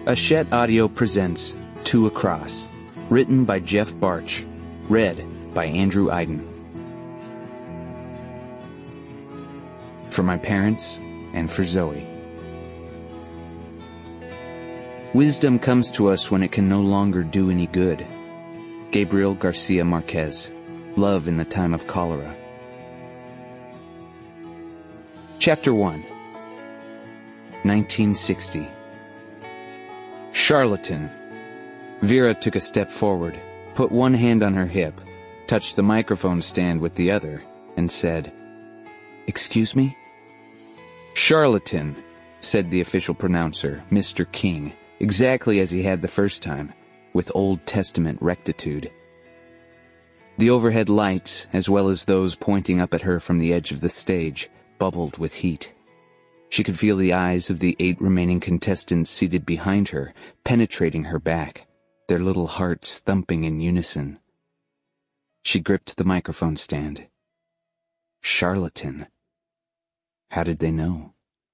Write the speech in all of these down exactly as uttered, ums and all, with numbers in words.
Hachette Audio presents Two Across, written by Jeff Barch, read by Andrew Iden. For my parents and for Zoe. Wisdom comes to us when it can no longer do any good. Gabriel Garcia Marquez, Love in the Time of Cholera. Chapter one. nineteen sixty. Charlatan. Vera took a step forward, put one hand on her hip, touched the microphone stand with the other, and said, "Excuse me?" "Charlatan," said the official pronouncer, Mister King, exactly as he had the first time, with Old Testament rectitude. The overhead lights, as well as those pointing up at her from the edge of the stage, bubbled with heat. She could feel the eyes of the eight remaining contestants seated behind her, penetrating her back, their little hearts thumping in unison. She gripped the microphone stand. Charlatan. How did they know?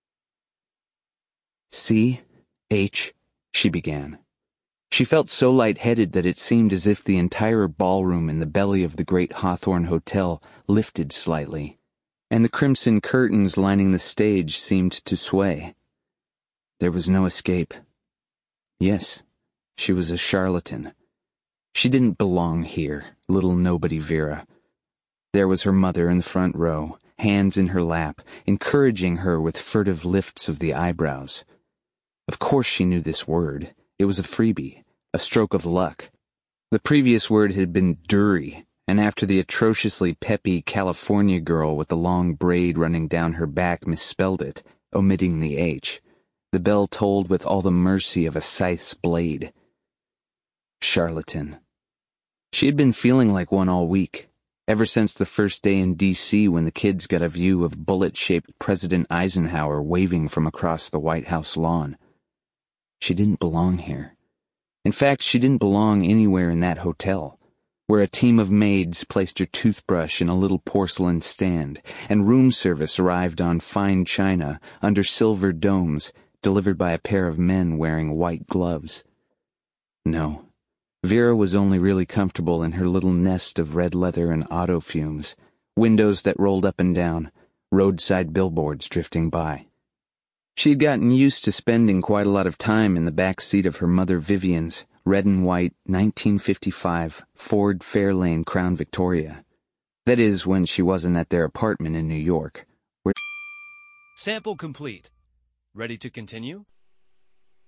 C. H. she began. She felt so lightheaded that it seemed as if the entire ballroom in the belly of the great Hawthorne Hotel lifted slightly, and the crimson curtains lining the stage seemed to sway. There was no escape. Yes, she was a charlatan. She didn't belong here, little nobody Vera. There was her mother in the front row, hands in her lap, encouraging her with furtive lifts of the eyebrows. Of course she knew this word. It was a freebie, a stroke of luck. The previous word had been Dury, and after the atrociously peppy California girl with the long braid running down her back misspelled it, omitting the H, the bell tolled with all the mercy of a scythe's blade. Charlatan. She had been feeling like one all week, ever since the first day in D C when the kids got a view of bullet-shaped President Eisenhower waving from across the White House lawn. She didn't belong here. In fact, she didn't belong anywhere in that hotel, where a team of maids placed her toothbrush in a little porcelain stand, and room service arrived on fine china under silver domes, delivered by a pair of men wearing white gloves. No, Vera was only really comfortable in her little nest of red leather and auto fumes, windows that rolled up and down, roadside billboards drifting by. She had gotten used to spending quite a lot of time in the back seat of her mother Vivian's red and white nineteen fifty-five Ford Fairlane Crown Victoria. That is, when she wasn't at their apartment in New York, where... Sample complete. Ready to continue?